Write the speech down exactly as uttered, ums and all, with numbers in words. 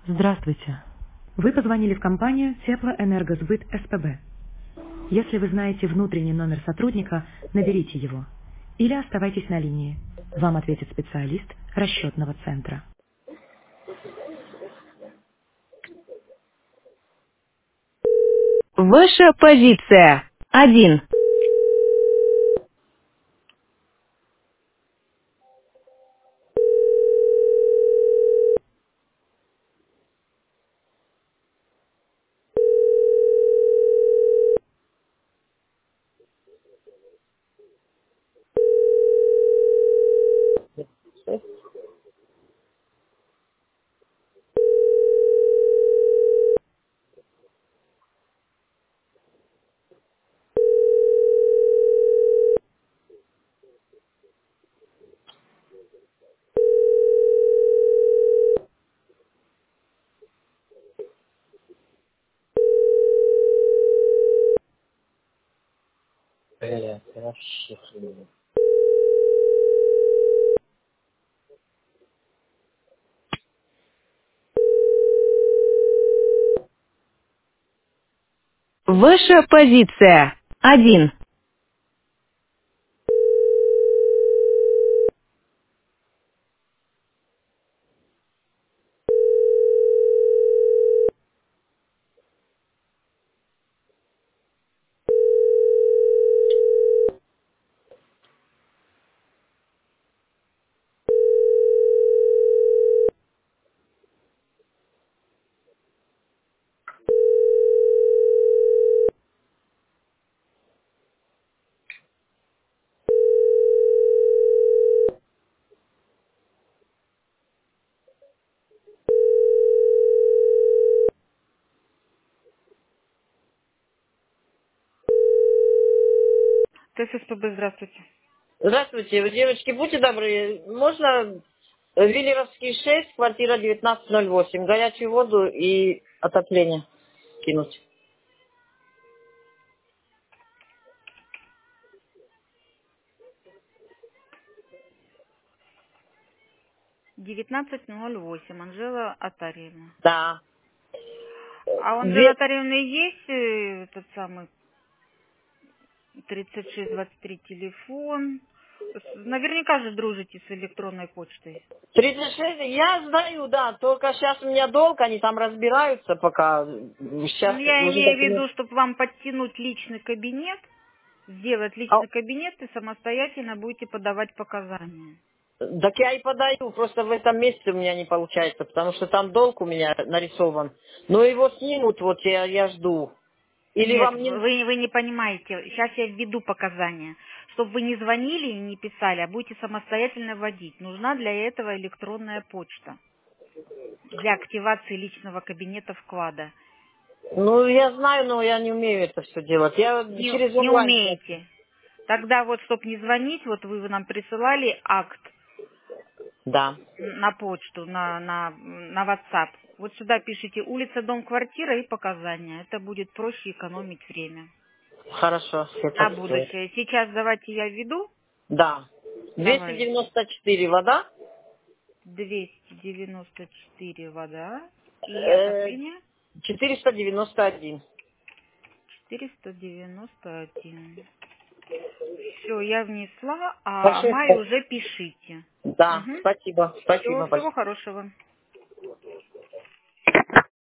Здравствуйте. Вы позвонили в компанию Теплоэнергосбыт СПБ. Если вы знаете внутренний номер сотрудника, наберите его. Или оставайтесь на линии. Вам ответит специалист расчетного центра. Ваша позиция. Один. Блядь, я вообще хрень. Ваша позиция. Один. ТССПБ, здравствуйте. Здравствуйте, вы, девочки, будьте добры, можно э, Виллеровский шесть, квартира девятнадцать ноль восемь, горячую воду и отопление кинуть. девятнадцать ноль восемь, Анжела Атарьевна. Да. А у Анжелы Две... Атарьевны есть э, этот самый тридцать шесть двадцать три телефон? С- Наверняка же дружите с электронной почтой. тридцать шесть, я знаю, да, только сейчас у меня долг, они там разбираются пока. Ну, Сейчас я уже имею в документ. виду, чтобы вам подтянуть личный кабинет, сделать А, личный кабинет и самостоятельно будете подавать показания. так я и подаю, просто в этом месяце у меня не получается, потому что там долг у меня нарисован. Но его снимут, вот я, я жду. Или Нет, вам не... вы, вы не понимаете. Сейчас я введу показания. Чтобы вы не звонили и не писали, а будете самостоятельно вводить. Нужна для этого электронная почта. Для активации личного кабинета вклада. Ну, я знаю, но я не умею это все делать. Я Не, через не онлайн. умеете. Тогда вот, чтобы не звонить, вот вы нам присылали акт Да. на почту, на, на, на WhatsApp. Вот сюда пишите улица, дом, квартира и показания. Это будет проще экономить время. Хорошо, я На так сделаю. будущее. Сейчас давайте я введу. Да. двести Давайте. девяносто четыре вода, двести девяносто четыре вода и э, отопление четыреста девяносто один. четыреста девяносто один. Все, я внесла, а Большое май спасибо. уже пишите. Да, Угу. спасибо. Все, Спасибо всего большое. хорошего.